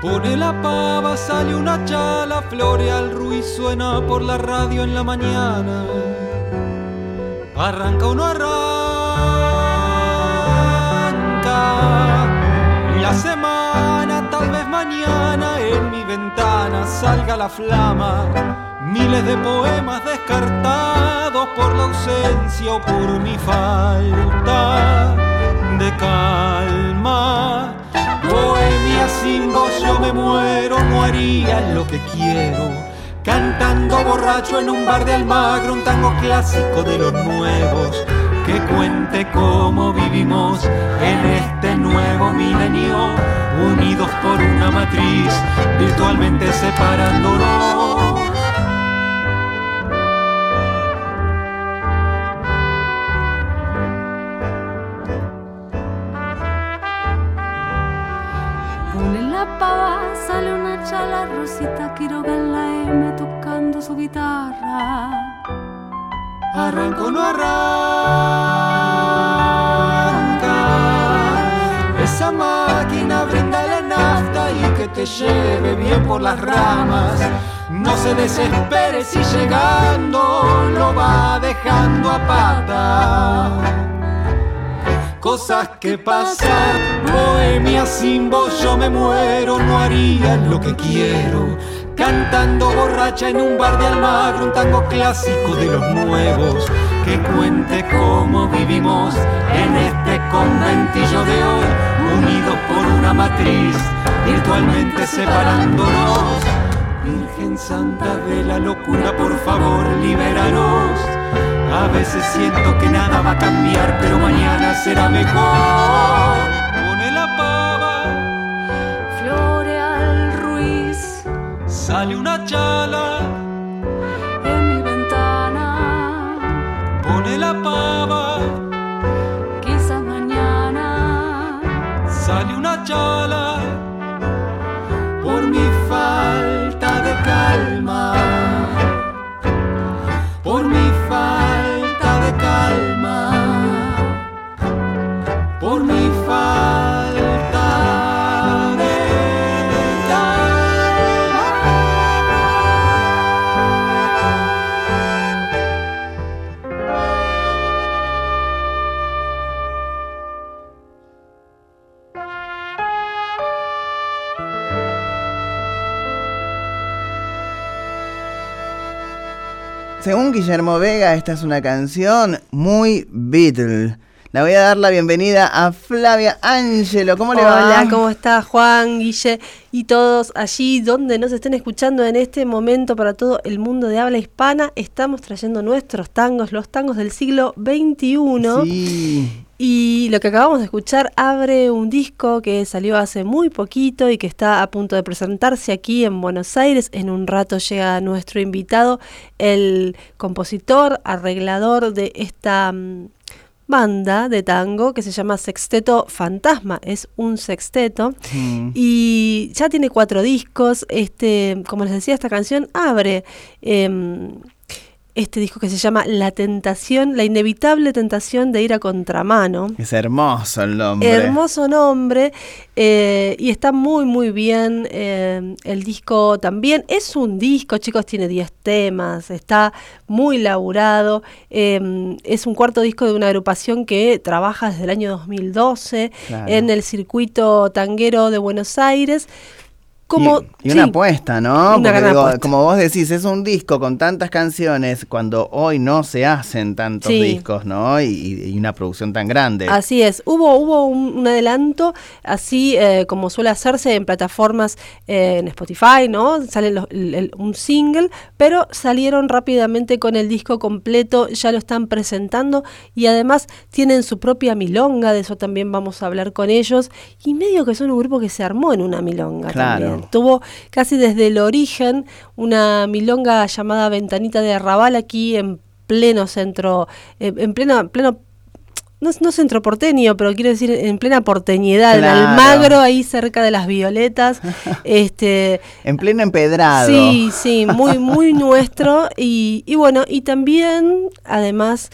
Pone la pava, sale una chala, florea el Ruiz, suena por la radio en la mañana. Arranca o no arranca la semana, tal vez mañana en mi ventana salga la flama. Miles de poemas descartados por la ausencia o por mi falta de calma. Bohemia sin vos yo me muero, no haría lo que quiero. Cantando borracho en un bar de Almagro, un tango clásico de los nuevos, que cuente cómo vivimos en este nuevo milenio, unidos por una matriz, virtualmente separándonos. Sale una chala, Rosita Quiroga en la M tocando su guitarra. Arranca o no arranca, esa máquina brinda la nafta y que te lleve bien por las ramas. No se desespere si llegando lo va dejando a pata. Cosas que pasan, bohemia sin vos yo me muero, no haría lo que quiero. Cantando borracha en un bar de Almagro, un tango clásico de los nuevos, que cuente cómo vivimos en este conventillo de hoy, unidos por una matriz, virtualmente separándonos. Virgen Santa de la locura, por favor, libéranos. A veces siento que nada va a cambiar, pero mañana será mejor. Pone la pava, florea el Ruiz, sale una chala en mi ventana. Pone la pava, quizás mañana sale una chala por mi falta de calma. Por mi falta de calma, por mi falta de Según Guillermo Vega, esta es una canción muy Beatle. Le voy a dar la bienvenida a Flavia Ángelo. ¿Cómo le va? Hola, ¿cómo está Juan, Guille y todos allí donde nos estén escuchando en este momento para todo el mundo de habla hispana? Estamos trayendo nuestros tangos, los tangos del siglo XXI. Sí. Y lo que acabamos de escuchar abre un disco que salió hace muy poquito y que está a punto de presentarse aquí en Buenos Aires. En un rato llega nuestro invitado, el compositor, arreglador de esta banda de tango que se llama Sexteto Fantasma. Es un sexteto y ya tiene 4 discos. Como les decía, esta canción abre este disco que se llama La Tentación, la inevitable tentación de ir a contramano. Es hermoso el nombre. Hermoso nombre, y está muy muy bien. El disco también es un disco, chicos, tiene 10 temas, está muy laburado. Es un cuarto disco de una agrupación que trabaja desde el año 2012 en el circuito tanguero de Buenos Aires. Y una apuesta, ¿no? Una gran apuesta. Como vos decís, es un disco con tantas canciones cuando hoy no se hacen tantos discos, ¿no? Y una producción tan grande. Así es. Hubo un adelanto, así como suele hacerse en plataformas en Spotify, ¿no? Sale un single, pero salieron rápidamente con el disco completo, ya lo están presentando y además tienen su propia milonga, de eso también vamos a hablar con ellos. Y medio que son un grupo que se armó en una milonga también. Tuvo casi desde el origen una milonga llamada Ventanita de Arrabal aquí en pleno centro, en pleno no centro porteño, pero quiero decir en plena porteñidad, Claro. en Almagro, ahí cerca de las Violetas. En pleno empedrado. Sí, muy nuestro. Y bueno, y también, además,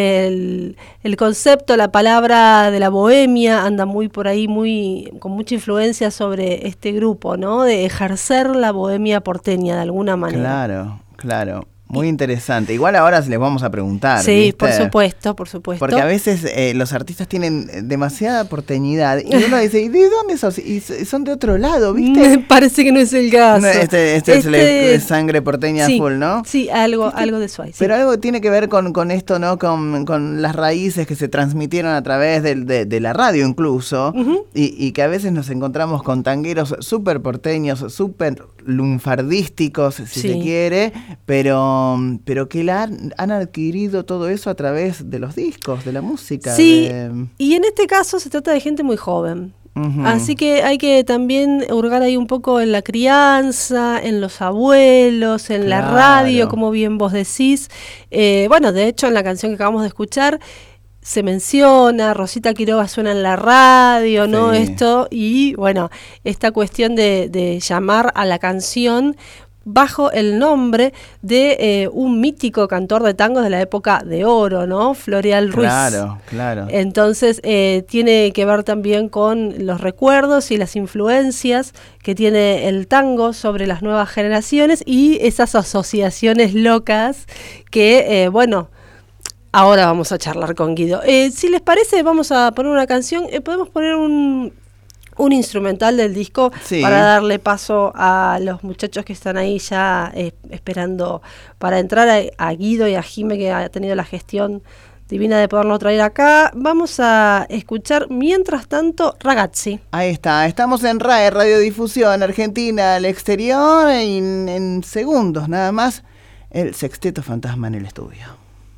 el concepto, la palabra de la bohemia anda muy por ahí, con mucha influencia sobre este grupo, ¿no? De ejercer la bohemia porteña de alguna manera. Claro. Muy interesante. Igual ahora les vamos a preguntar. Sí, ¿viste? por supuesto. Porque a veces los artistas tienen demasiada porteñidad y uno dice, ¿y de dónde sos? Y son de otro lado, ¿viste? Me parece que no es el caso. No, este es sangre porteña sí, full, ¿no? Sí, algo de eso hay. Sí. Pero algo tiene que ver con esto, ¿no? Con las raíces que se transmitieron a través de la radio incluso, Uh-huh. y que a veces nos encontramos con tangueros súper porteños, súper lunfardísticos, si se quiere, pero que han adquirido todo eso a través de los discos, de la música. Sí, y en este caso se trata de gente muy joven. Uh-huh. Así que hay que también hurgar ahí un poco en la crianza, en los abuelos, en la radio, como bien vos decís. Bueno, de hecho en la canción que acabamos de escuchar se menciona, Rosita Quiroga suena en la radio, ¿no? Sí. Esto, y bueno, esta cuestión de llamar a la canción bajo el nombre de un mítico cantor de tangos de la época de oro, ¿no? Floreal Ruiz. Claro. Entonces tiene que ver también con los recuerdos y las influencias que tiene el tango sobre las nuevas generaciones y esas asociaciones locas que, bueno, ahora vamos a charlar con Guido. Si les parece, vamos a poner una canción. Podemos poner un instrumental del disco para darle paso a los muchachos que están ahí ya esperando para entrar, a Guido y a Jime, que ha tenido la gestión divina de poderlo traer acá. Vamos a escuchar, mientras tanto, Ragazzi. Ahí está, estamos en RAE, Radiodifusión Argentina al exterior, y en segundos nada más, el Sexteto Fantasma en el estudio.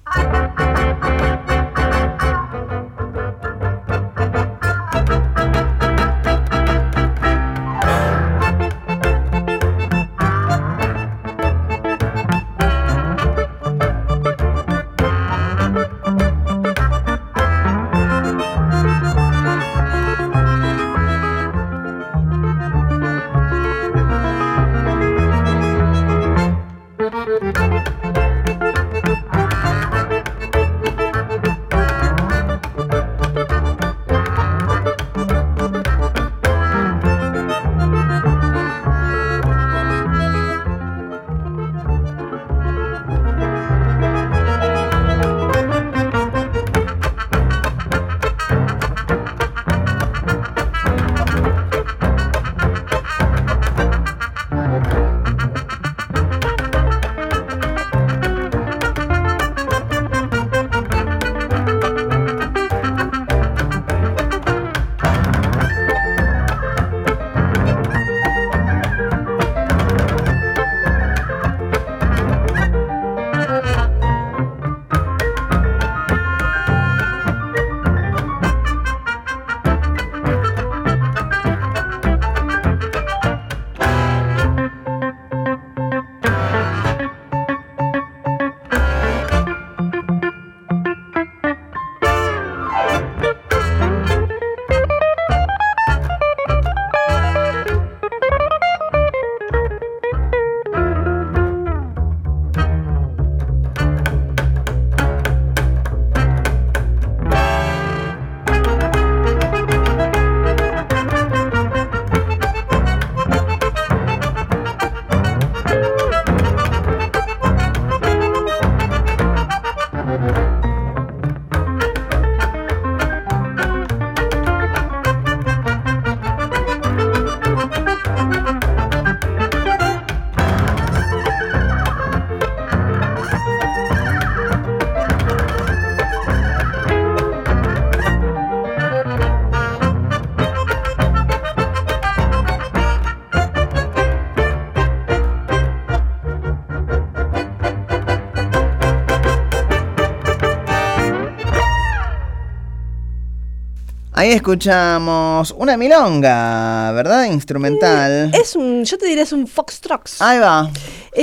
Ahí escuchamos una milonga, ¿verdad? Instrumental. Yo te diría es un foxtrot. Ahí va.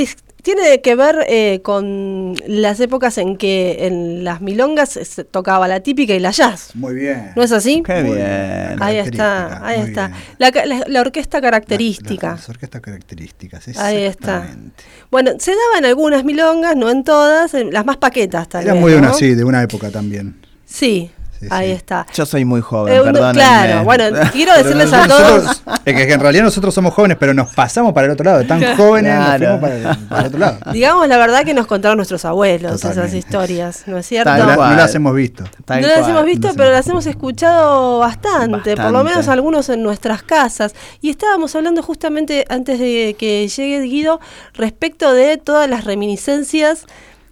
tiene que ver con las épocas en que en las milongas se tocaba la típica y la jazz. Muy bien. ¿No es así? Qué bien. Ahí está, ahí está. La orquesta característica. Las orquestas características, Ahí está. exactamente. Bueno, se daba en algunas milongas, no en todas, en las más paquetas tal vez. Era muy ¿no? de una época también. Sí. Sí, Ahí sí. está. Yo soy muy joven, perdónenme. Claro, bueno, quiero decirles a todos. Es que en realidad nosotros somos jóvenes, pero nos pasamos para el otro lado. Tan jóvenes, Claro. nos fuimos para el otro lado. Digamos la verdad que nos contaron nuestros abuelos Totalmente. esas historias, ¿no es cierto? Tal No cual. las hemos visto. Tal No las cual. hemos visto, pero las hemos escuchado bastante, por lo menos algunos en nuestras casas. Y estábamos hablando justamente antes de que llegue Guido respecto de todas las reminiscencias,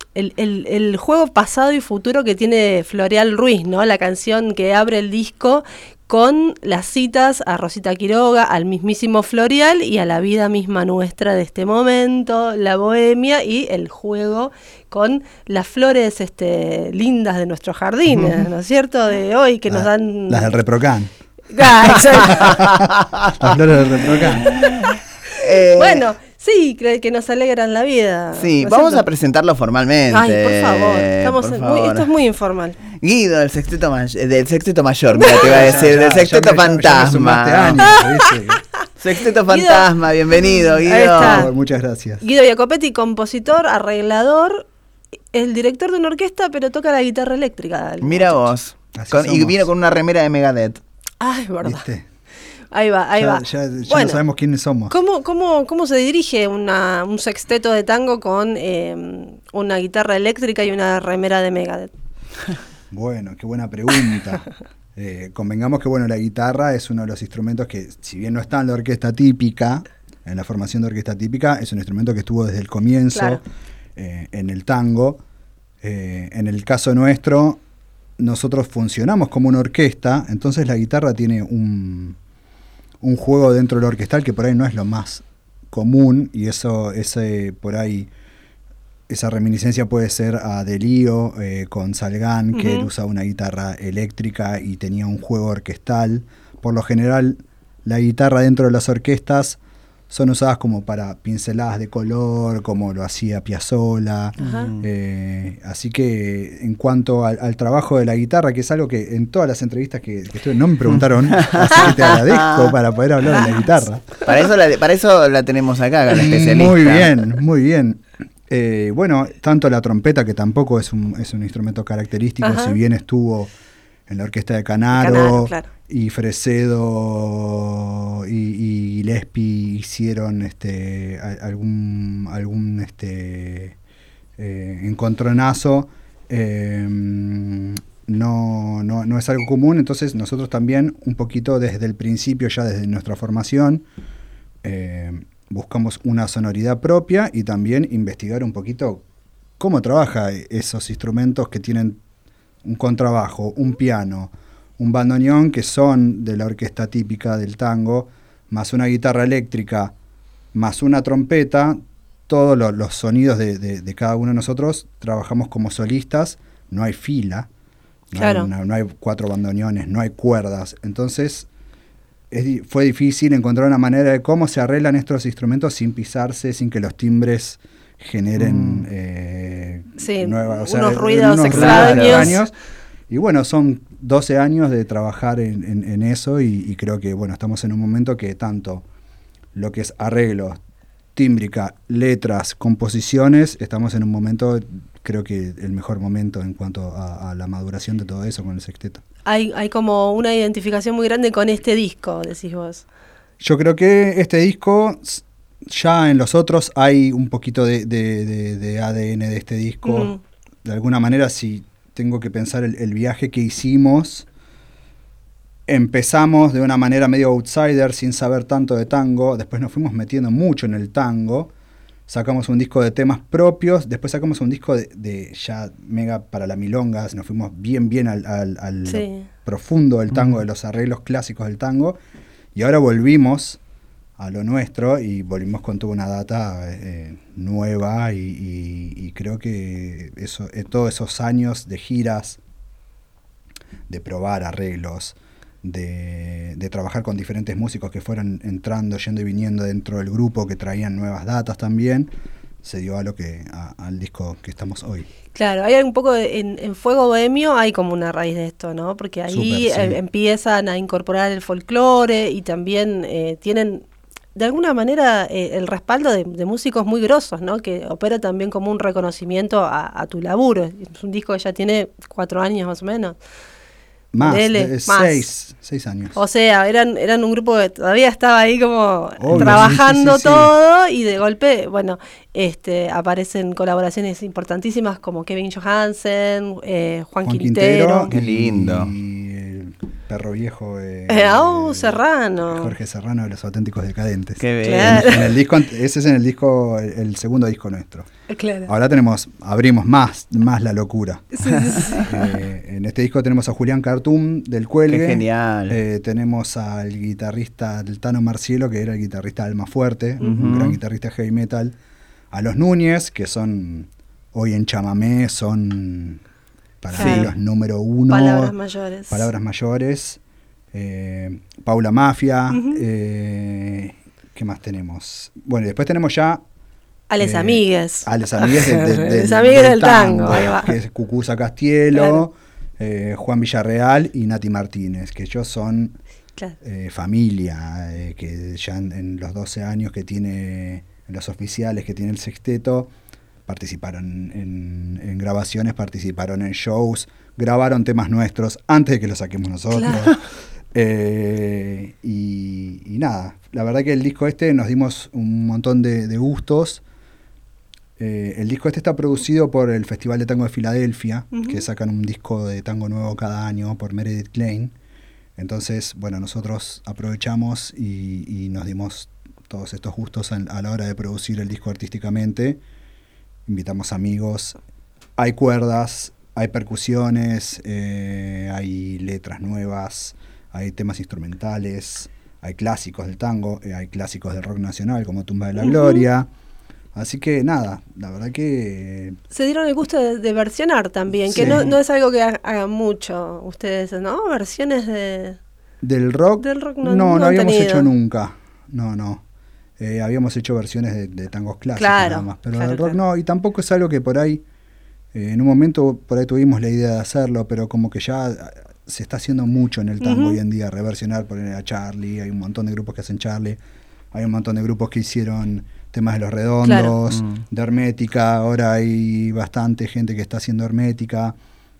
el juego pasado y futuro que tiene Floreal Ruiz, ¿no? La canción que abre el disco con las citas a Rosita Quiroga, al mismísimo Floreal y a la vida misma nuestra de este momento, la bohemia y el juego con las flores lindas de nuestros jardines, ¿no es cierto? De hoy que nos dan... Las del Reprocan. Ah, exacto. Las flores del Reprocan. Bueno, sí, que nos alegran la vida. Sí, ¿no es vamos cierto? a presentarlo formalmente. Ay, por favor, por favor. esto es muy informal. Guido, del sexteto mayor, mira, te iba a decir, del sexteto Ya me fantasma. sumaste años, ¿viste? Sexteto fantasma, bienvenido, Guido. Ahí está. Por favor, muchas gracias. Guido Jacopetti, compositor, arreglador, el director de una orquesta, pero toca la guitarra eléctrica. Mira vos. Así Y somos. vino con una remera de Megadeth. Ah, es verdad. ¿Viste? Ahí va. Ya Bueno, no sabemos quiénes somos. ¿Cómo se dirige un sexteto de tango con una guitarra eléctrica y una remera de Megadeth? Bueno, qué buena pregunta. Convengamos que la guitarra es uno de los instrumentos que, si bien no está en la orquesta típica, en la formación de orquesta típica, es un instrumento que estuvo desde el comienzo Claro. En el tango. En el caso nuestro, nosotros funcionamos como una orquesta, entonces la guitarra tiene un juego dentro del orquestal que por ahí no es lo más común, y por ahí esa reminiscencia puede ser a Delío con Salgán, que él usaba una guitarra eléctrica y tenía un juego orquestal. Por lo general, la guitarra dentro de las orquestas son usadas como para pinceladas de color, como lo hacía Piazzolla. Así que en cuanto al trabajo de la guitarra, que es algo que en todas las entrevistas que estuve no me preguntaron, así que te agradezco para poder hablar de la guitarra. Para eso la tenemos acá, con la especialista. Muy bien. Tanto la trompeta, que tampoco es un instrumento característico, si bien estuvo en la orquesta de Canaro, claro. Y Fresedo y Gillespie hicieron algún encontronazo, no es algo común. Entonces nosotros también, un poquito desde el principio, ya desde nuestra formación, buscamos una sonoridad propia y también investigar un poquito cómo trabaja esos instrumentos que tienen un contrabajo, un piano, un bandoneón, que son de la orquesta típica del tango, más una guitarra eléctrica, más una trompeta. Todos los sonidos de cada uno de nosotros trabajamos como solistas, no hay fila, Claro. no hay 4 bandoneones, no hay cuerdas. Entonces fue difícil encontrar una manera de cómo se arreglan estos instrumentos sin pisarse, sin que los timbres generen unos ruidos extraños. Y son 12 años de trabajar en eso, y creo que estamos en un momento que tanto lo que es arreglos, tímbrica, letras, composiciones, estamos en un momento, creo que el mejor momento en cuanto a la maduración de todo eso con el sexteto. Hay como una identificación muy grande con este disco, decís vos. Yo creo que este disco, ya en los otros hay un poquito de ADN de este disco. De alguna manera, si tengo que pensar el viaje que hicimos, empezamos de una manera medio outsider, sin saber tanto de tango, después nos fuimos metiendo mucho en el tango, sacamos un disco de temas propios, después sacamos un disco de ya mega para la milonga, nos fuimos bien al profundo del tango, de los arreglos clásicos del tango, y ahora volvimos a lo nuestro y volvimos con toda una data nueva, y creo que todos esos años de giras, de probar arreglos, de trabajar con diferentes músicos que fueron entrando, yendo y viniendo dentro del grupo, que traían nuevas datas también, se dio al disco que estamos hoy. Claro, hay un poco en Fuego Bohemio hay como una raíz de esto, ¿no? Porque ahí Súper, sí. empiezan a incorporar el folclore y también tienen de alguna manera el respaldo de músicos muy grosos, ¿no? Que opera también como un reconocimiento a tu laburo. Es un disco que ya tiene 4 años más o menos. Más, más. 6 años. O sea, eran un grupo que todavía estaba ahí como Obvio, trabajando sí. todo y de golpe, bueno, aparecen colaboraciones importantísimas como Kevin Johansen, Juan Quintero. Qué lindo. Y el perro viejo Serrano. Jorge Serrano de Los Auténticos Decadentes. Qué bien. Claro. En el disco, ese es en el disco, el segundo disco nuestro. Claro. Ahora abrimos más la locura. Sí. En este disco tenemos a Julián Cartum del Cuelgue. Qué genial. Tenemos al guitarrista del Tano Marcielo, que era el guitarrista de Almafuerte, un gran guitarrista de heavy metal. A los Núñez, que son hoy en chamamé, son para mí los número 1. Palabras mayores. Paula Mafia. ¿Qué más tenemos? Bueno, y después tenemos ya Ales Amigues. Ales Amigues del tango. Ahí va. Que es Cucuza Castielo, Juan Villarreal y Nati Martínez, que ellos son familia, que ya en los 12 años que tiene, en los oficiales que tiene el sexteto, participaron en grabaciones, participaron en shows, grabaron temas nuestros antes de que los saquemos nosotros. Claro. Y nada, la verdad que el disco nos dimos un montón de gustos. El disco está producido por el Festival de Tango de Filadelfia, que sacan un disco de tango nuevo cada año por Meredith Klein. Entonces, bueno, nosotros aprovechamos y nos dimos todos estos gustos a la hora de producir el disco artísticamente. Invitamos amigos, hay cuerdas, hay percusiones, hay letras nuevas, hay temas instrumentales, hay clásicos del tango, hay clásicos del rock nacional como Tumba de la Gloria. Así que nada, la verdad que... Se dieron el gusto de versionar también, Sí. que no es algo que hagan mucho ustedes, ¿no? Versiones ¿Del rock? Del rock no han habíamos tenido. hecho nunca, no. Habíamos hecho versiones de tangos clásicos nada más, pero del rock no, y tampoco es algo que por ahí, en un momento por ahí tuvimos la idea de hacerlo, pero como que ya se está haciendo mucho en el tango hoy en día, reversionar, poner a Charlie, hay un montón de grupos que hacen Charlie, hay un montón de grupos que hicieron temas de Los Redondos, de Hermética, ahora hay bastante gente que está haciendo Hermética.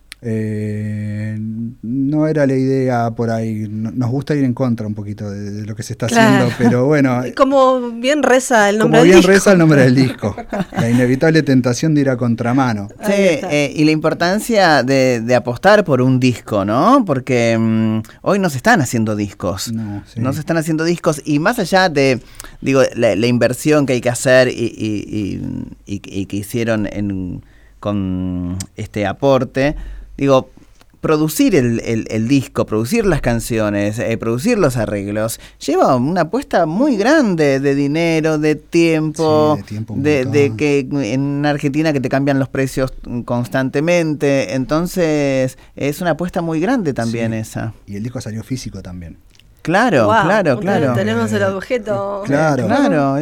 No era la idea por ahí, nos gusta ir en contra un poquito de lo que se está haciendo, pero bueno. Como bien reza el nombre del disco. Como bien reza el nombre del disco. La inevitable tentación de ir a contramano. Sí, y la importancia de apostar por un disco, ¿no? Porque hoy no se están haciendo discos. No se están haciendo discos, y más allá de, digo, la inversión que hay que hacer y que hicieron con este aporte, digo, producir el disco, producir las canciones, producir los arreglos, lleva una apuesta muy grande de dinero, de tiempo, de que en Argentina que te cambian los precios constantemente, entonces es una apuesta muy grande también esa. Y el disco salió físico también. Claro. Tenemos el objeto. Claro.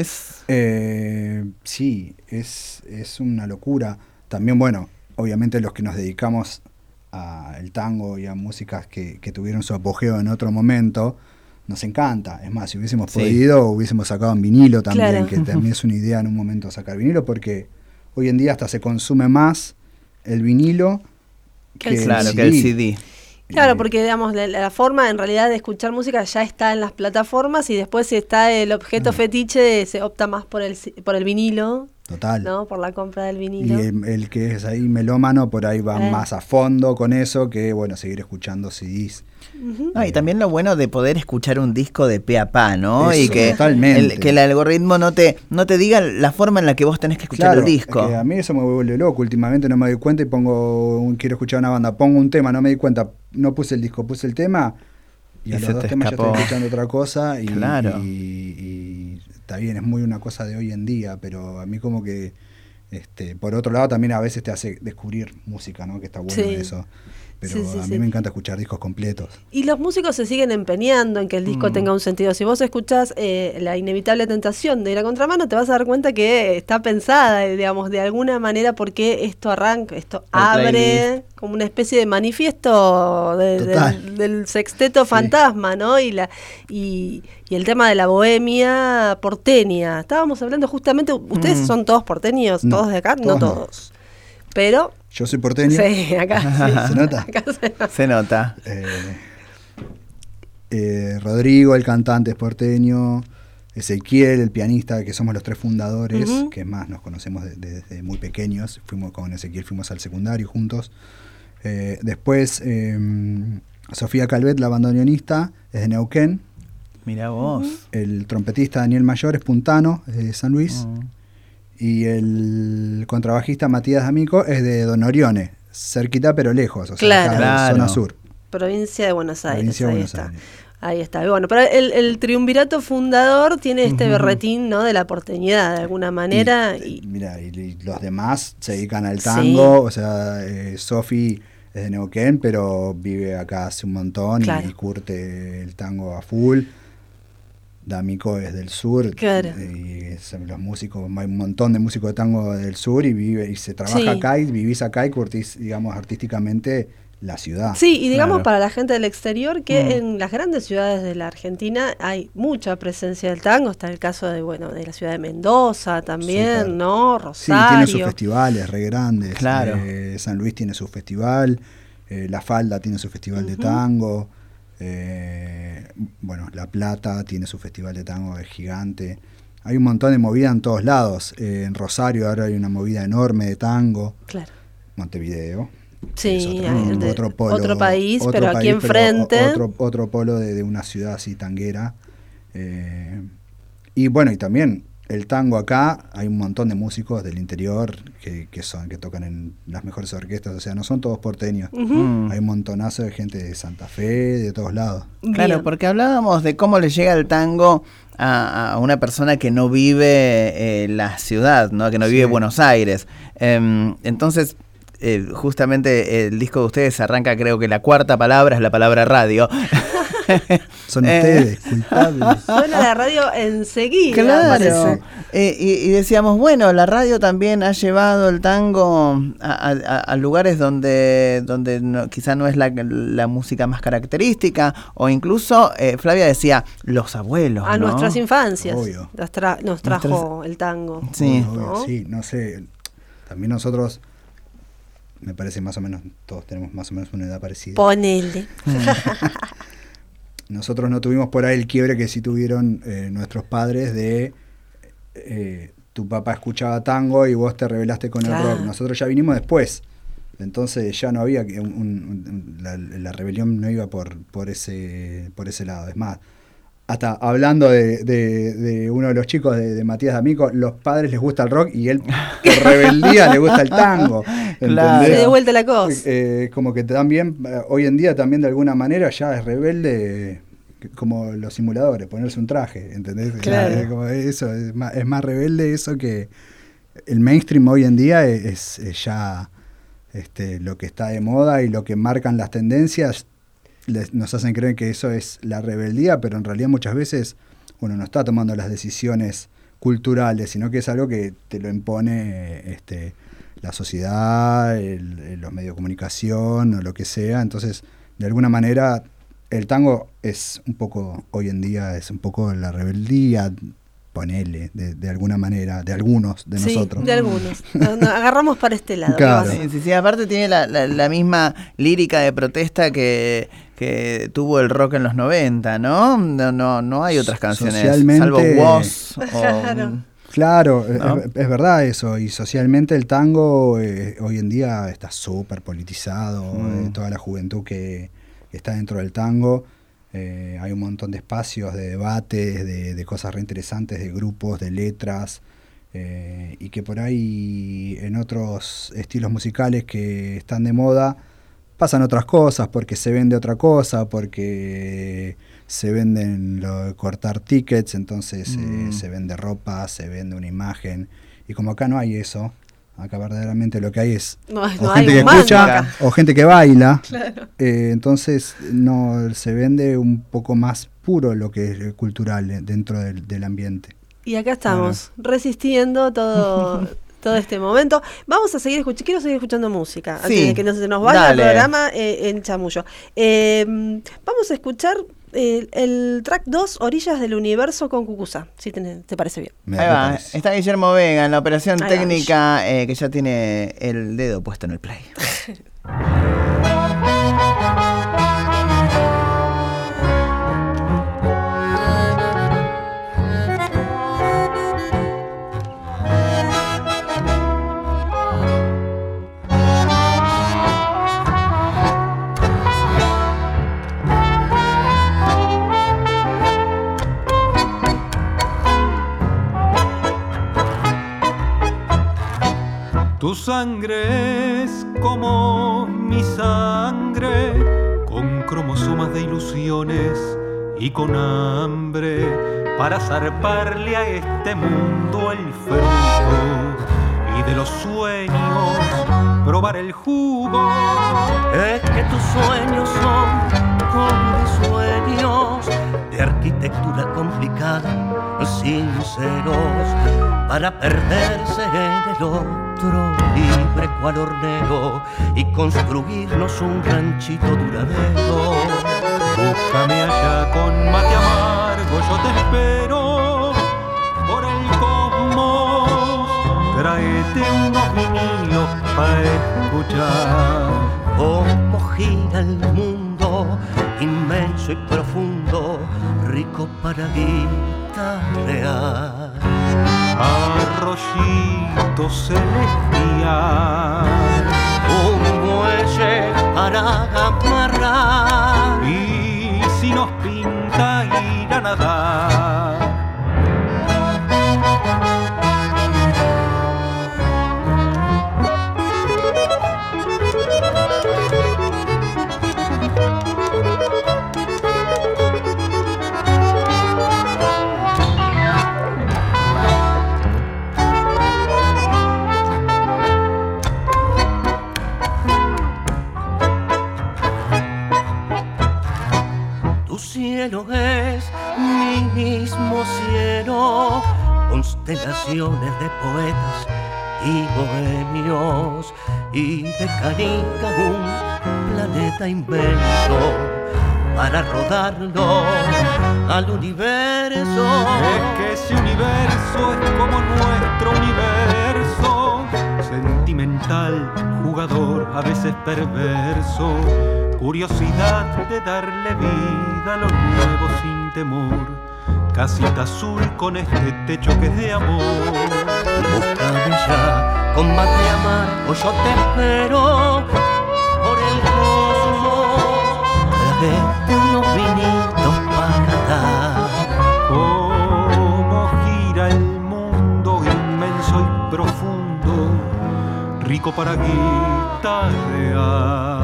Sí, es una locura. También, bueno, obviamente los que nos dedicamos al tango y a músicas que tuvieron su apogeo en otro momento, nos encanta. Es más, si hubiésemos podido, hubiésemos sacado en vinilo también, que también es una idea en un momento sacar vinilo, porque hoy en día hasta se consume más el vinilo que el CD. Claro, porque digamos la forma en realidad de escuchar música ya está en las plataformas, y después si está el objeto fetiche se opta más por el vinilo. Total. ¿No? Por la compra del vinilo. Y el que es ahí melómano por ahí va más a fondo con eso que, bueno, seguir escuchando CDs. No, y también lo bueno de poder escuchar un disco de pe a pa, ¿no? Eso, y que el algoritmo no te diga la forma en la que vos tenés que escuchar el disco. A mí eso me vuelve loco. Últimamente no me doy cuenta y quiero escuchar una banda, pongo un tema, no me di cuenta, no puse el disco, puse el tema y a los 2 temas ya estoy escuchando otra cosa y está bien, es muy una cosa de hoy en día, pero a mí como que por otro lado también a veces te hace descubrir música, ¿no? Que está bueno eso. pero a mí me encanta escuchar discos completos. Y los músicos se siguen empeñando en que el disco tenga un sentido. Si vos escuchás La inevitable tentación de Ir a Contramano, te vas a dar cuenta que está pensada, digamos, de alguna manera, porque esto arranca, esto abre como una especie de manifiesto del sexteto fantasma, ¿no? Y el tema de la bohemia porteña. Estábamos hablando justamente, ustedes son todos porteños, todos de acá, no todos. Pero yo soy porteño. Sí, acá sí. ¿Se nota? Acá se nota. Rodrigo, el cantante, es porteño. Ezequiel, el pianista, que somos los 3 fundadores, que es más, nos conocemos desde muy pequeños. Con Ezequiel fuimos al secundario juntos. Después, Sofía Calvet, la bandoneonista, es de Neuquén. Mirá vos. El trompetista Daniel Mayor es puntano, es de San Luis. Y el contrabajista Matías D'Amico es de Don Orione, cerquita pero lejos, o sea, acá zona sur. Provincia de Buenos Aires. Provincia de Buenos Aires. Ahí está. Y bueno, pero el triunvirato fundador tiene este berretín, ¿no?, de la porteñidad, de alguna manera. Mira, y los demás se dedican al tango, o sea, Sofi es de Neuquén, pero vive acá hace un montón y curte el tango a full. D'Amico es del sur, y los músicos, hay un montón de músicos de tango del sur y se trabaja acá y vivís acá y curtís, digamos, artísticamente la ciudad. Sí, y digamos para la gente del exterior que en las grandes ciudades de la Argentina hay mucha presencia del tango. Está el caso de la ciudad de Mendoza también, ¿no? Rosario. Sí, tiene sus festivales re grandes. Claro. San Luis tiene su festival, La Falda tiene su festival de tango. La Plata tiene su festival de tango, es gigante. Hay un montón de movida en todos lados. En Rosario ahora hay una movida enorme de tango. Claro. Montevideo. Sí, otro polo, otro país, otro pero país, aquí enfrente. Otro polo de una ciudad así tanguera. Y también el tango acá, hay un montón de músicos del interior que tocan en las mejores orquestas, o sea, no son todos porteños. Hay un montonazo de gente de Santa Fe, de todos lados. Claro, porque hablábamos de cómo le llega el tango a una persona que no vive la ciudad, ¿no? Que no vive Buenos Aires. Entonces, justamente el disco de ustedes arranca, creo que la 4ª palabra es la palabra radio. Son ustedes culpables. Suena la radio enseguida. Claro. Y decíamos, bueno, la radio también ha llevado el tango a lugares donde quizá no es la música más característica, o incluso Flavia decía, los abuelos, a nuestras infancias. Obvio. Nos trajo el tango. Sí. Obvio, sí, no sé. También nosotros, me parece más o menos, todos tenemos más o menos una edad parecida. Ponele. Nosotros no tuvimos por ahí el quiebre que sí tuvieron nuestros padres de tu papá escuchaba tango y vos te rebelaste con el rock. Nosotros ya vinimos después, entonces ya no había la rebelión no iba por ese lado. Es más, hasta hablando de uno de los chicos de Matías D'Amico, los padres les gusta el rock y él por rebeldía le gusta el tango. Claro. Se de vuelta la cosa. Como que también, hoy en día también de alguna manera ya es rebelde, como los simuladores, ponerse un traje, ¿entendés? Claro. Como eso, es más rebelde eso que el mainstream hoy en día es ya lo que está de moda y lo que marcan las tendencias. Nos hacen creer que eso es la rebeldía, pero en realidad muchas veces uno no está tomando las decisiones culturales, sino que es algo que te lo impone la sociedad, los medios de comunicación o lo que sea. Entonces, de alguna manera, el tango es un poco, hoy en día, es un poco la rebeldía, ponele, de alguna manera, de algunos de nosotros. Sí, de algunos. Nos agarramos para este lado. Claro. Sí, aparte tiene la misma lírica de protesta que tuvo el rock en los 90, ¿no? No hay otras canciones, socialmente, salvo Woz. Claro, ¿no? Es verdad eso, y socialmente el tango hoy en día está súper politizado, toda la juventud que está dentro del tango. Hay un montón de espacios, de debates, de cosas reinteresantes, de grupos, de letras, y que por ahí en otros estilos musicales que están de moda pasan otras cosas, porque se vende otra cosa, porque se venden cortar tickets, entonces se vende ropa, se vende una imagen, y como acá no hay eso, Acá verdaderamente lo que hay es No o hay gente que humano escucha acá. o gente que baila. Claro. Entonces no se vende un poco más puro lo que es cultural dentro del ambiente. Y acá estamos, resistiendo todo este momento. Vamos a seguir escuchando, quiero seguir escuchando música, antes Sí, de que no se nos vaya el dale. programa en chamullo. Vamos a escuchar el track 2, Orillas del Universo con Cucuzá, si te parece bien. Me Ahí va, parece. está Guillermo Vega en la operación Ahí va. técnica que ya tiene el dedo puesto en el play. Tu sangre es como mi sangre, con cromosomas de ilusiones y con hambre para zarparle a este mundo el fruto y de los sueños probar el jugo. Es que tus sueños son como sueños de arquitectura complicada, sinceros, para perderse en el otro, libre cual hornero, y construirnos un ranchito duradero. Búscame allá con mate amargo, yo te espero por el cosmos. Tráete unos vinilos para escuchar. Cómo gira el mundo, inmenso y profundo, rico para guitarrear. Arroyito celestial, Un muelle para amarrar. y si nos pinta ir a nadar. Tu cielo es mi mismo cielo, constelaciones de poetas y bohemios, y de canica un planeta invento para rodarlo al universo. Es que ese universo es como nuestro universo, sentimental, jugador, a veces perverso, curiosidad de darle vida a lo nuevo sin temor, casita azul con este techo que es de amor. Búscame ya con mate amargo, yo te espero por el cosmos, tráete unos vinitos para cantar. Cómo gira el mundo inmenso y profundo, rico para guitarrear.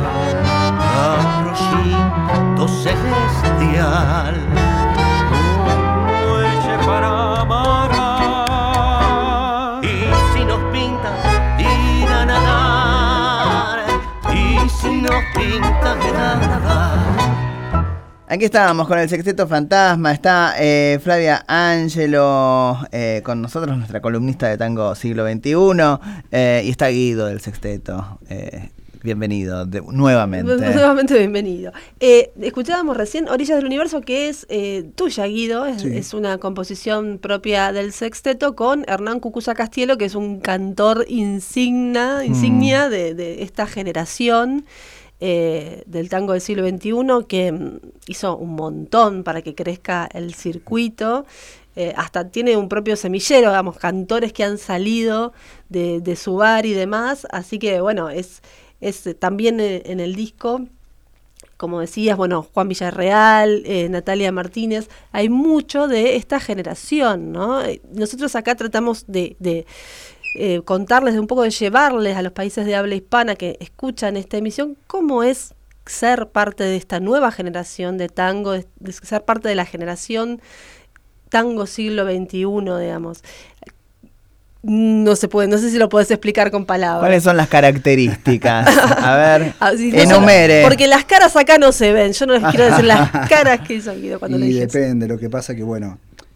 Arroyito celestial, Un muelle para amarrar. y si nos pinta ir a nadar, y si nos pinta ir a nadar. Aquí estábamos con el Sexteto Fantasma, está Flavia Ángelo con nosotros, nuestra columnista de tango siglo XXI, y está Guido del Sexteto. Bienvenido nuevamente. Nuevamente bienvenido. Escuchábamos recién Orillas del Universo, que es tuya, Guido, Sí. es una composición propia del sexteto con Hernán Cucuzá Castielo, que es un cantor insignia de esta generación del tango del siglo XXI, que hizo un montón para que crezca el circuito. Hasta tiene un propio semillero, digamos, cantores que han salido de su bar y demás, así que bueno, es también en el disco, como decías, bueno, Juan Villarreal, Natalia Martínez, hay mucho de esta generación, ¿no? Nosotros acá tratamos de contarles, de un poco de llevarles a los países de habla hispana que escuchan esta emisión, cómo es ser parte de esta nueva generación de tango, de ser parte de la generación tango siglo XXI, digamos. No se puede, no sé si lo podés explicar con palabras. ¿Cuáles son las características? A ver, Sí, enumere. Porque las caras acá no se ven. Yo no les quiero decir las caras que hizo Guido cuando le Y dije eso. depende, lo que pasa que, bueno,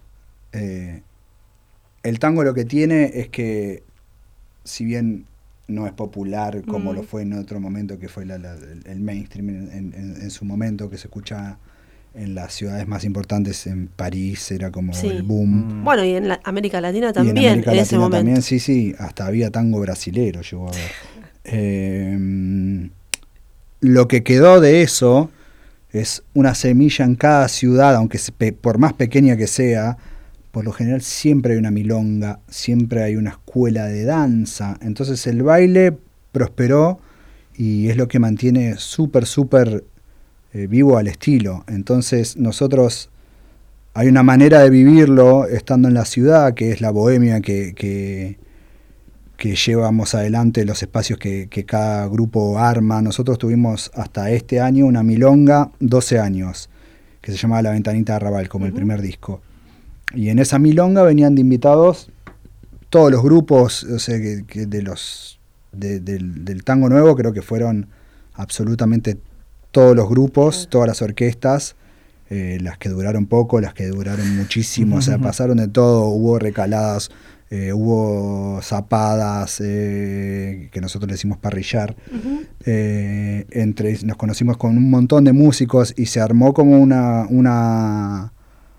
el tango lo que tiene es que, si bien no es popular como lo fue en otro momento, que fue el mainstream en su momento, que se escucha en las ciudades más importantes, en París era como el boom. Bueno, y en América Latina Y también, en América ese Latina momento. también, sí, hasta había tango brasilero, llegó a ver. Lo que quedó de eso es una semilla en cada ciudad, aunque por más pequeña que sea. Por lo general siempre hay una milonga, siempre hay una escuela de danza. Entonces el baile prosperó y es lo que mantiene súper vivo al estilo. Entonces nosotros, hay una manera de vivirlo estando en la ciudad, que es la bohemia que llevamos adelante, los espacios que cada grupo arma. Nosotros tuvimos hasta este año una milonga, 12 años, que se llamaba La Ventanita de Arrabal, como el primer disco. Y en esa milonga venían de invitados todos los grupos, o sea, que del tango nuevo, creo que fueron absolutamente todos los grupos, todas las orquestas, las que duraron poco, las que duraron muchísimo, o sea, pasaron de todo, hubo recaladas, hubo zapadas, que nosotros le decimos parrillar, nos conocimos con un montón de músicos y se armó como una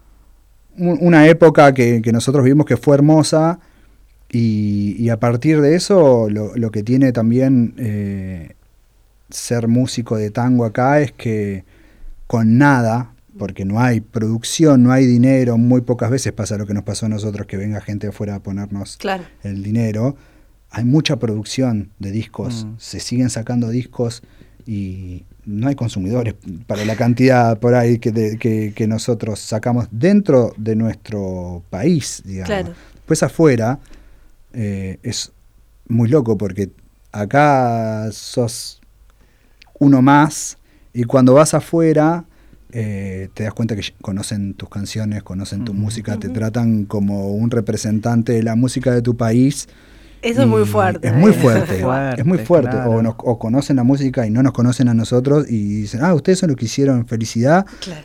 época que nosotros vimos que fue hermosa, y a partir de eso lo que tiene también ser músico de tango acá es que con nada, porque no hay producción, no hay dinero, muy pocas veces pasa lo que nos pasó a nosotros, que venga gente afuera a ponernos el dinero, hay mucha producción de discos, se siguen sacando discos y no hay consumidores para la cantidad por ahí que nosotros sacamos dentro de nuestro país, digamos. Claro. Después afuera es muy loco porque acá sos uno más y cuando vas afuera te das cuenta que conocen tus canciones, conocen tu música, te tratan como un representante de la música de tu país. Eso es muy fuerte. Es muy fuerte, es muy fuerte. Claro. O conocen la música y no nos conocen a nosotros y dicen, ustedes son los que hicieron Felicidad. Claro.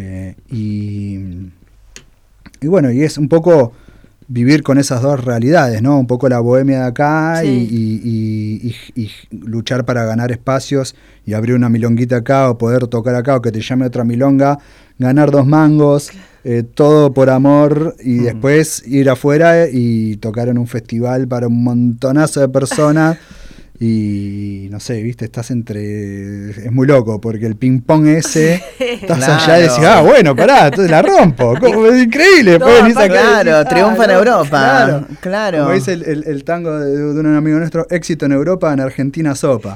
Y bueno, y es un poco vivir con esas dos realidades, ¿no? Un poco la bohemia de acá y luchar para ganar espacios y abrir una milonguita acá o poder tocar acá o que te llame otra milonga, ganar 2 mangos, todo por amor y después ir afuera y tocar en un festival para un montonazo de personas y no sé, viste, estás es muy loco porque el ping pong ese, estás allá y decís, bueno, pará, entonces la rompo, es increíble, No, venís acá Claro, y decís, triunfa en Europa. Claro. Como dice el tango de un amigo nuestro, éxito en Europa, en Argentina sopa.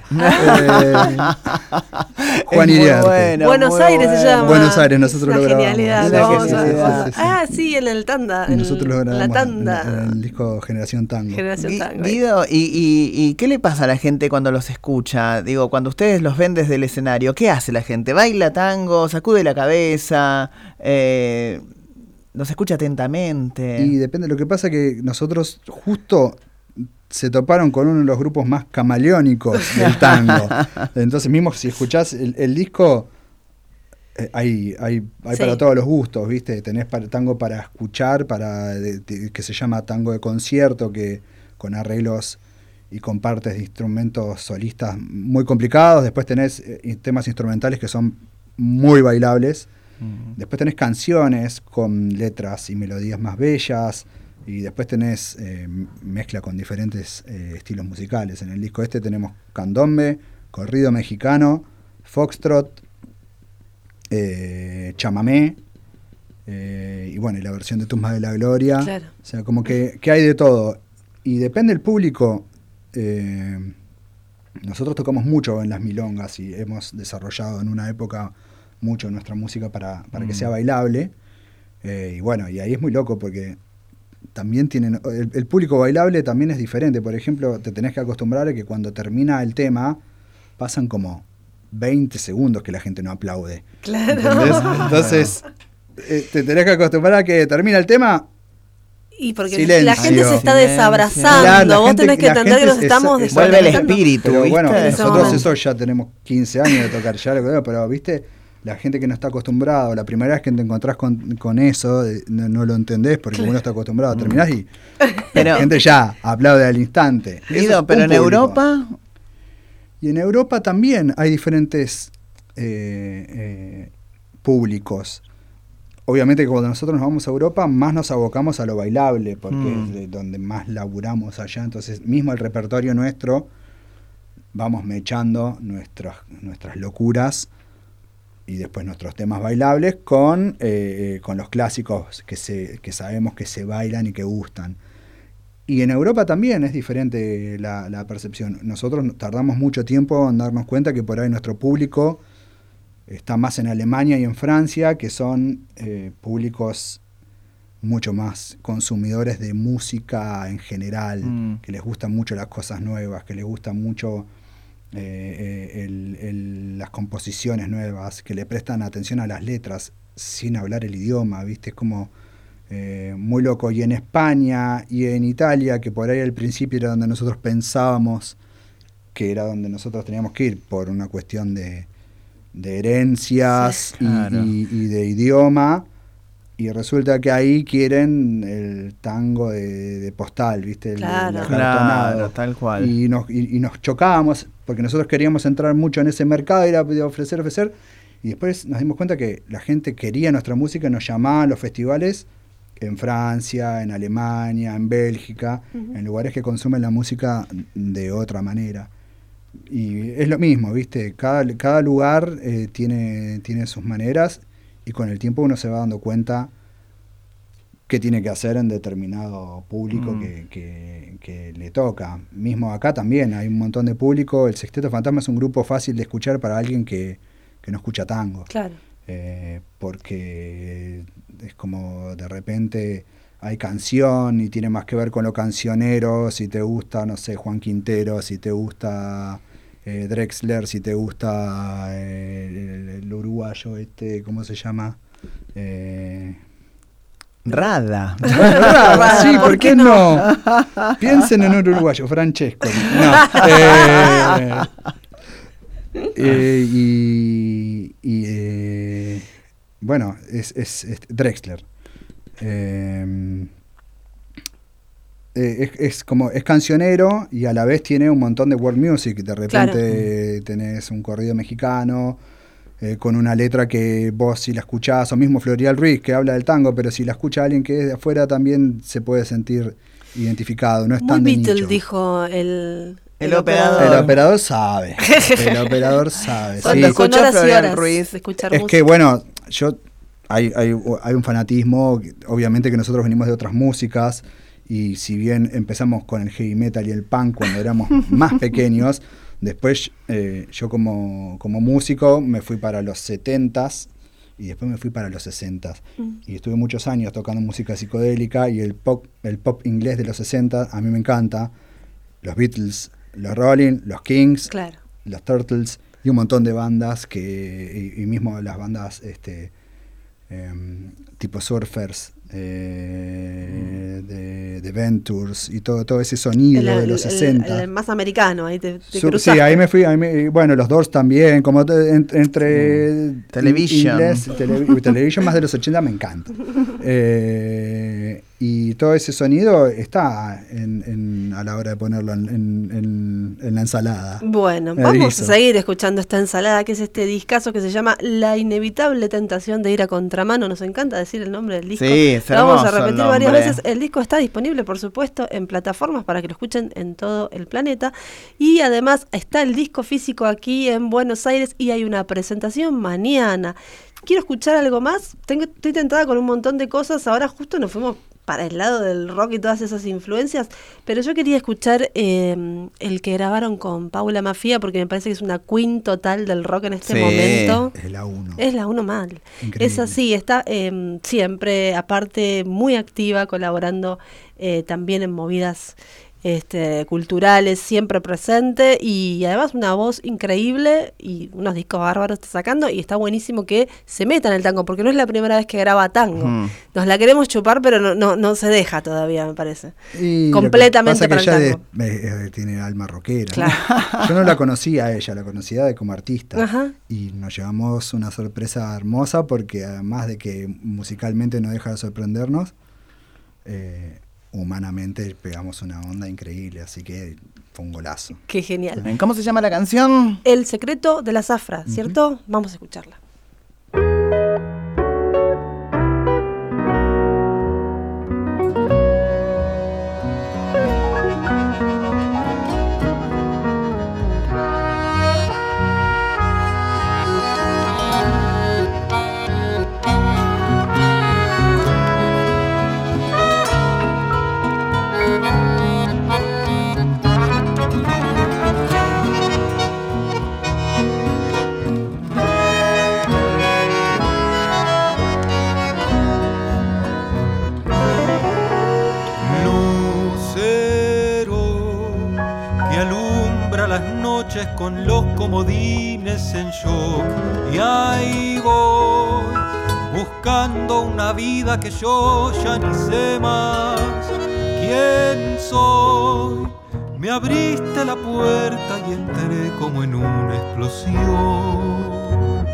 Juan Iriarte. Bueno, Buenos muy Aires se bueno. llama. Buenos Aires, nosotros Una lo grabamos. genialidad. Una Lo vamos a- genialidad, sí. sí, en el tanda. En Nosotros lo grabamos la tanda. en el disco Generación Tango. Generación Tango. Guido, ¿y qué le pasa a la gente cuando los escucha? Digo, cuando ustedes los ven desde el escenario, ¿qué hace la gente? ¿Baila tango? ¿Sacude la cabeza? ¿Los escucha atentamente? Y depende, lo que pasa que nosotros justo se toparon con uno de los grupos más camaleónicos del tango. Entonces mismo si escuchás el disco, hay para todos los gustos, ¿viste? Tenés tango para escuchar, que se llama tango de concierto, que con arreglos y con partes de instrumentos solistas muy complicados. Después tenés temas instrumentales que son muy bailables. Después tenés canciones con letras y melodías más bellas. Y después tenés mezcla con diferentes estilos musicales. En el disco este tenemos candombe, corrido mexicano, foxtrot, chamamé, y bueno, y la versión de Tumba de la Gloria. Claro. O sea, como que hay de todo. Y depende del público. Nosotros tocamos mucho en las milongas y hemos desarrollado en una época mucho nuestra música para que sea bailable. Y bueno, y ahí es muy loco porque también tienen el público bailable también es diferente. Por ejemplo, te tenés que acostumbrar a que cuando termina el tema pasan como 20 segundos que la gente no aplaude. Claro. ¿Entendés? Entonces te tenés que acostumbrar a que termina el tema Y porque Silencio. la gente se está Silencio. desabrazando. Claro, Vos tenés que la entender que gente nos estamos Vuelve el desabrazando. espíritu, Pero ¿viste? bueno, ese nosotros momento. eso ya tenemos 15 años de tocar ya, pero viste, la gente que no está acostumbrada, la primera vez que te encontrás con eso, no lo entendés porque uno está acostumbrado, terminás y Pero- la gente ya aplaude al instante. Eso Guido, es pero un en público. Europa, Y en Europa también hay diferentes públicos. Obviamente que cuando nosotros nos vamos a Europa más nos abocamos a lo bailable, porque es de donde más laburamos allá. Entonces, mismo el repertorio nuestro, vamos mechando nuestras locuras y después nuestros temas bailables con los clásicos que sabemos que se bailan y que gustan. Y en Europa también es diferente la percepción. Nosotros tardamos mucho tiempo en darnos cuenta que por ahí nuestro público está más en Alemania y en Francia, que son públicos mucho más consumidores de música en general, que les gustan mucho las cosas nuevas, que les gustan mucho las composiciones nuevas, que le prestan atención a las letras sin hablar el idioma, ¿viste? Es como muy loco. Y en España y en Italia, que por ahí al principio era donde nosotros pensábamos que era donde nosotros teníamos que ir por una cuestión de herencias Sí, claro. y de idioma, y resulta que ahí quieren el tango de postal, ¿viste? El Claro. acartonado. Claro, tal cual. Y nos chocábamos porque nosotros queríamos entrar mucho en ese mercado, era de ofrecer, y después nos dimos cuenta que la gente quería nuestra música y nos llamaban a los festivales en Francia, en Alemania, en Bélgica, en lugares que consumen la música de otra manera. Y es lo mismo, ¿viste? Cada lugar tiene sus maneras y con el tiempo uno se va dando cuenta qué tiene que hacer en determinado público que le toca. Mismo acá también hay un montón de público. El Sexteto Fantasma es un grupo fácil de escuchar para alguien que no escucha tango. Claro. Porque es como de repente hay canción y tiene más que ver con lo cancionero, si te gusta, no sé, Juan Quintero, si te gusta Drexler, si te gusta el uruguayo ¿cómo se llama? Rada. Rada, sí, ¿por qué no? Piensen en un uruguayo, Francesco. No. Bueno, es Drexler. Es como es cancionero y a la vez tiene un montón de world music. De repente tenés un corrido mexicano con una letra que vos si la escuchás, o mismo Florial Ruiz que habla del tango, pero si la escucha alguien que es de afuera también se puede sentir identificado, no es tan de Muy Beatle, nicho. dijo el operador. El operador sabe. El operador sabe. Cuando Sí. escuchó Son horas y Florian horas Ruiz, de escuchar Es música. que bueno, hay un fanatismo, obviamente que nosotros venimos de otras músicas y si bien empezamos con el heavy metal y el punk cuando éramos más pequeños, después yo como músico me fui para los 70s y después me fui para los 60s y estuve muchos años tocando música psicodélica y el pop inglés de los 60 a mí me encanta, los Beatles, los Rolling, los Kings, Claro. los Turtles y un montón de bandas y mismo las bandas tipo Surfers, de Ventures y todo ese sonido de los 60. El más americano, ahí te Sí, cruzaste. ahí me fui, bueno, los Doors también, como entre Television. inglés, Television más de los 80 me encanta. Y todo ese sonido está a la hora de ponerlo en la ensalada. Bueno, Me vamos aviso. a seguir escuchando esta ensalada, que es este discazo que se llama La inevitable tentación de ir a contramano. Nos encanta decir el nombre del disco. Sí, es Lo vamos a hermoso el repetir varias nombre. veces. El disco está disponible, por supuesto, en plataformas para que lo escuchen en todo el planeta. Y además está el disco físico aquí en Buenos Aires y hay una presentación mañana. Quiero escuchar algo más. Estoy tentada con un montón de cosas. Ahora justo nos fuimos para el lado del rock y todas esas influencias, pero yo quería escuchar el que grabaron con Paula Mafia, porque me parece que es una queen total del rock en este Sí. momento. Es la 1. Es la uno mal. Increíble. Es así, está siempre, aparte, muy activa, colaborando también en movidas culturales siempre presente, y además una voz increíble y unos discos bárbaros está sacando, y está buenísimo que se meta en el tango, porque no es la primera vez que graba tango. Nos la queremos chupar, pero no se deja todavía, me parece. Y completamente para el tango. Tiene alma rockera. Claro. Yo no la conocía a ella, la conocía como artista. Ajá. Y nos llevamos una sorpresa hermosa, porque además de que musicalmente no deja de sorprendernos, humanamente pegamos una onda increíble, así que fue un golazo. Qué genial. ¿Cómo se llama la canción? El secreto de la zafra, ¿cierto? Vamos a escucharla. Con los comodines en shock, y ahí voy buscando una vida que yo ya ni sé más quién soy. Me abriste la puerta y entré como en una explosión.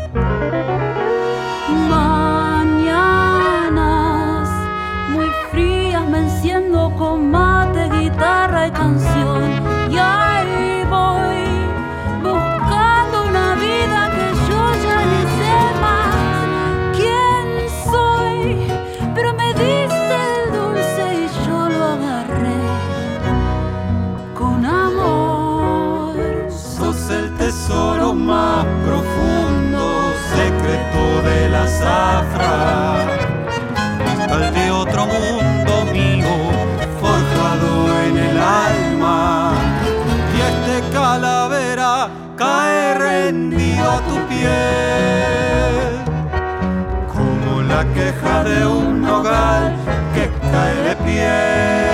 Mañanas muy frías me enciendo con mate, guitarra y canción, y ahí voy buscando una vida que yo ya ni sé más quién soy, pero me diste el dulce y yo lo agarré con amor. Sos el tesoro más profundo, secreto de la zafra, tal de otro mundo mío, forjado en el alma. Y este calavera cae rendido a tu piel, como la queja de un nogal que cae de pie.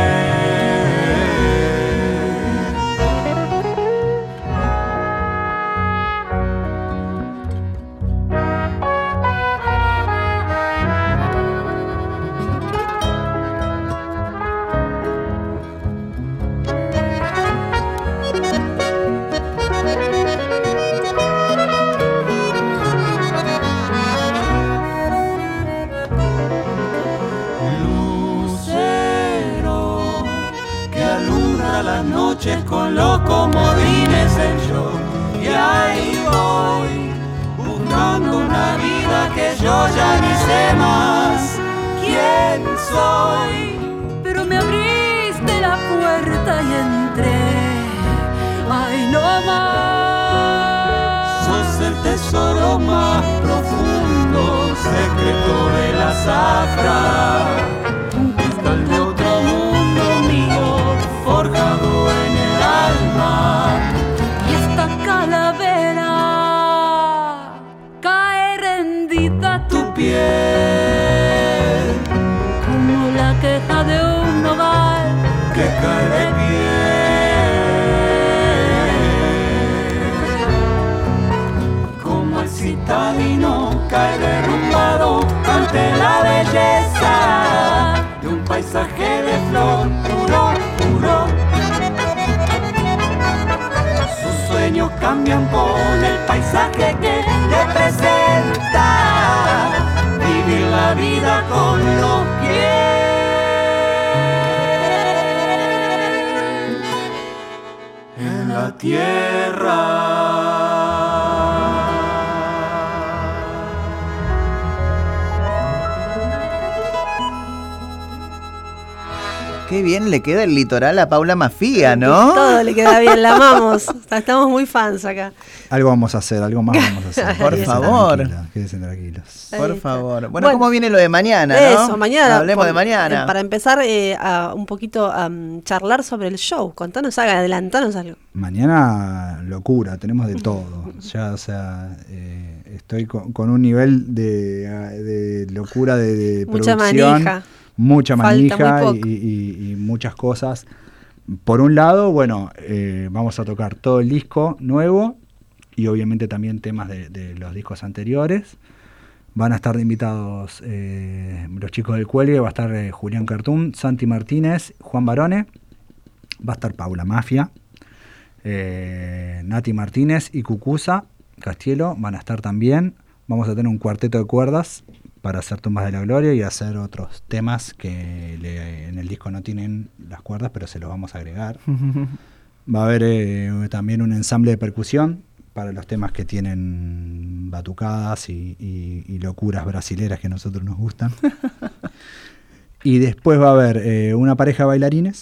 Con los comodines en show, y ahí voy buscando una vida que yo ya ni sé más quién soy, pero me abriste la puerta y entré, ay no más. Sos el tesoro más profundo, secreto de la zafra, tal de otro mundo mío, forjado en el alma. Y esta calavera cae rendida a tu piel, como la queja de un nogal que cae de pie, como el citadino cae derrumbado ante la belleza de un paisaje de flor puro, puro. Sus sueños cambian por el paisaje que le presenta, vivir la vida con los pies en la tierra. Qué bien le queda el litoral a Paula Mafía, ¿no? Todo le queda bien, la amamos. Estamos muy fans acá. Algo vamos a hacer, algo más vamos a hacer. Por favor. Quédense tranquilos. Por favor. Bueno, ¿cómo viene lo de mañana, no? Eso, mañana. Hablemos de mañana. Para empezar un poquito a charlar sobre el show. Contanos algo, adelantanos algo. Mañana, locura, tenemos de todo. Ya, o sea, estoy con un nivel de locura de mucha producción. Manija. Mucha manija y muchas cosas. por un lado, bueno, vamos a tocar todo el disco nuevo y obviamente también temas de los discos anteriores. Van a estar de invitados los chicos del Cuelgue, va a estar Julián Cartún, Santi Martínez, Juan Barone, va a estar Paula Mafia, Nati Martínez y Cucuza Castielo van a estar también. Vamos a tener un cuarteto de cuerdas para hacer Tumbas de la Gloria y hacer otros temas que en el disco no tienen las cuerdas, pero se los vamos a agregar. Va a haber también un ensamble de percusión para los temas que tienen batucadas y locuras brasileras que a nosotros nos gustan. Y después va a haber una pareja de bailarines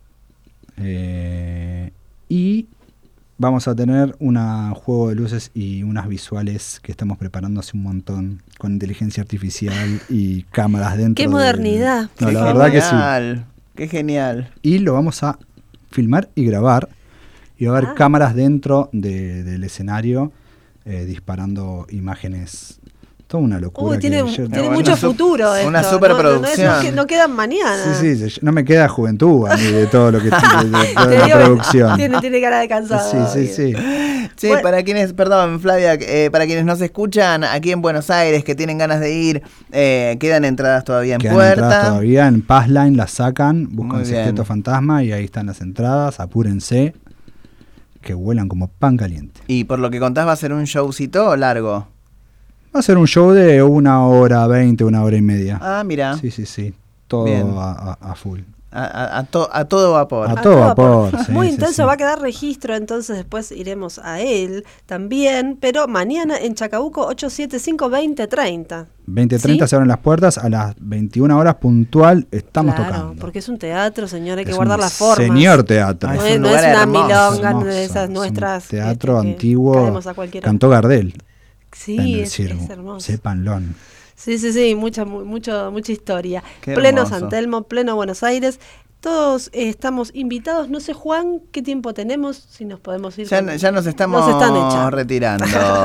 y vamos a tener un juego de luces y unas visuales que estamos preparando hace un montón con inteligencia artificial y cámaras dentro. ¡Qué modernidad! No, la verdad que sí. ¡Qué genial! Y lo vamos a filmar y grabar. Y va a haber cámaras dentro del escenario disparando imágenes. Toda una locura. Tiene mucho futuro esto. Una superproducción. No quedan mañana. Sí, no me queda juventud a mí de todo lo que tiene de toda la producción. Tiene cara de cansado. Sí. Sí, bueno, para quienes, perdón Flavia, para quienes nos escuchan aquí en Buenos Aires que tienen ganas de ir, quedan entradas todavía en puerta. Entradas todavía en Passline, las sacan, buscan Sexteto Fantasma y ahí están las entradas, apúrense, que vuelan como pan caliente. Y por lo que contás, ¿va a ser un showcito largo? Va a ser un show de 1 hora 20, 1 hora y media. Ah, mira. Sí. Todo a full. A todo vapor. A todo vapor. Sí, muy sí, intenso, sí. Va a quedar registro, entonces después iremos a él también, pero mañana en Chacabuco 875-2030. 20:30 ¿Sí? se abren las puertas, a las 21 horas puntual estamos tocando. Porque es un teatro, señor, hay que Es guardar un las formas. Señor teatro. No es un no lugar es una hermoso, milonga hermoso, de esas es un nuestras. teatro que antiguo. caemos a cualquier hora. Cantó Gardel. Sí, es hermoso. Sépanlo. Sí, mucha historia. Qué Pleno hermoso. San Telmo, pleno Buenos Aires. Todos estamos invitados. No sé, Juan, qué tiempo tenemos, si nos podemos ir. Ya nos están echando. retirando.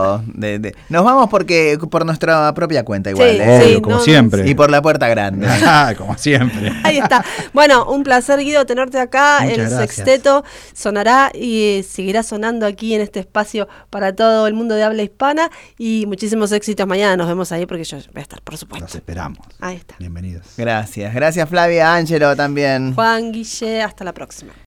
Nos vamos por nuestra propia cuenta igual. Sí, Obvio, como siempre. Y por la puerta grande. Como siempre. Ahí está. Bueno, un placer, Guido, tenerte acá. Muchas El gracias. sexteto sonará y seguirá sonando aquí en este espacio para todo el mundo de habla hispana. Y muchísimos éxitos mañana. Nos vemos ahí porque yo voy a estar, por supuesto. Los esperamos. Ahí está. Bienvenidos. Gracias Flavia, Ángelo también. Juan, Guille, hasta la próxima.